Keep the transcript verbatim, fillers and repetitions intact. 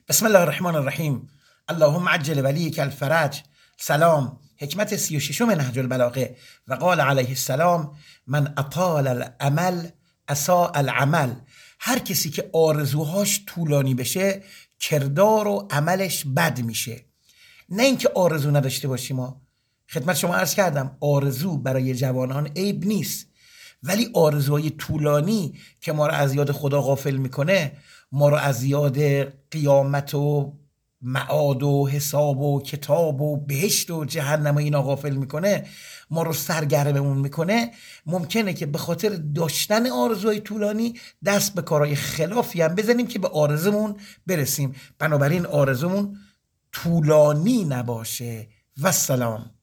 بسم الله الرحمن الرحیم. اللهم عجل ولیک الفرج. سلام. حکمت سی و ششم نهج البلاغه. و قال علیه السلام: من اطال الامل اساء العمل. هر کسی که آرزوهاش طولانی بشه کردار و عملش بد میشه. نه اینکه آرزو نداشته باشیم. ما خدمت شما عرض کردم آرزو برای جوانان عیب نیست، ولی آرزوهای طولانی که ما رو از یاد خدا غافل میکنه، ما رو از یاد قیامت و معاد و حساب و کتاب و بهشت و جهنم و اینا غافل میکنه، ما رو سرگرممون میکنه، ممکنه که به خاطر داشتن آرزوهای طولانی دست به کارهای خلافی هم بزنیم که به آرزومون برسیم. بنابراین آرزومون طولانی نباشه. و سلام.